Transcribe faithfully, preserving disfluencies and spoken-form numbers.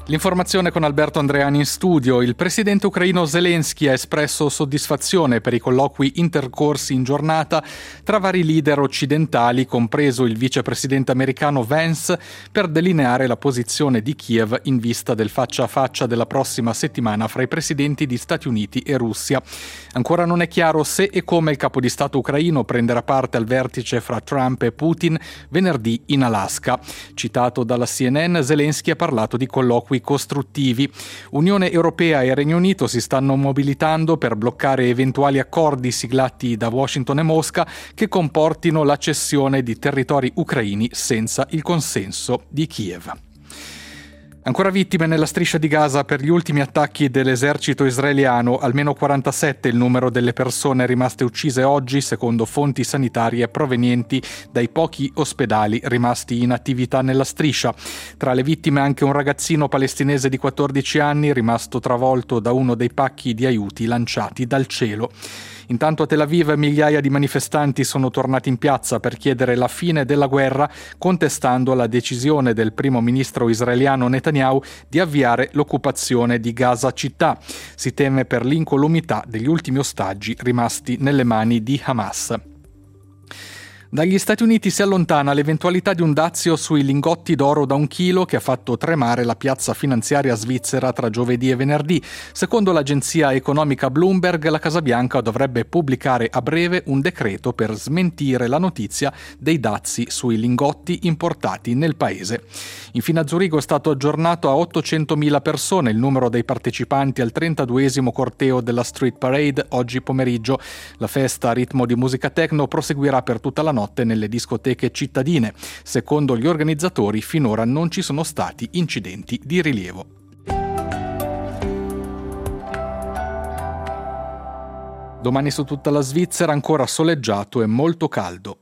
L'informazione con Alberto Andreani in studio. Il presidente ucraino Zelensky ha espresso soddisfazione per i colloqui intercorsi in giornata tra vari leader occidentali, compreso il vicepresidente americano Vance, per delineare la posizione di Kiev in vista del faccia a faccia della prossima settimana fra i presidenti di Stati Uniti e Russia. Ancora non è chiaro se e come il capo di Stato ucraino prenderà parte al vertice fra Trump e Putin venerdì in Alaska. Citato dalla C N N, Zelensky ha parlato di colloqui costruttivi. Unione Europea e Regno Unito si stanno mobilitando per bloccare eventuali accordi siglati da Washington e Mosca che comportino la cessione di territori ucraini senza il consenso di Kiev. Ancora vittime nella striscia di Gaza per gli ultimi attacchi dell'esercito israeliano, almeno quarantasette il numero delle persone rimaste uccise oggi, secondo fonti sanitarie provenienti dai pochi ospedali rimasti in attività nella striscia. Tra le vittime anche un ragazzino palestinese di quattordici anni rimasto travolto da uno dei pacchi di aiuti lanciati dal cielo. Intanto a Tel Aviv migliaia di manifestanti sono tornati in piazza per chiedere la fine della guerra, contestando la decisione del primo ministro israeliano Netanyahu di avviare l'occupazione di Gaza città. Si teme per l'incolumità degli ultimi ostaggi rimasti nelle mani di Hamas. Dagli Stati Uniti si allontana l'eventualità di un dazio sui lingotti d'oro da un chilo che ha fatto tremare la piazza finanziaria svizzera tra giovedì e venerdì. Secondo l'agenzia economica Bloomberg, la Casa Bianca dovrebbe pubblicare a breve un decreto per smentire la notizia dei dazi sui lingotti importati nel paese. Infine a Zurigo è stato aggiornato a ottocentomila persone il numero dei partecipanti al trentaduesimo corteo della Street Parade oggi pomeriggio. La festa a ritmo di musica techno proseguirà per tutta la notte nelle discoteche cittadine. Secondo gli organizzatori, finora non ci sono stati incidenti di rilievo. Domani su tutta la Svizzera ancora soleggiato e molto caldo.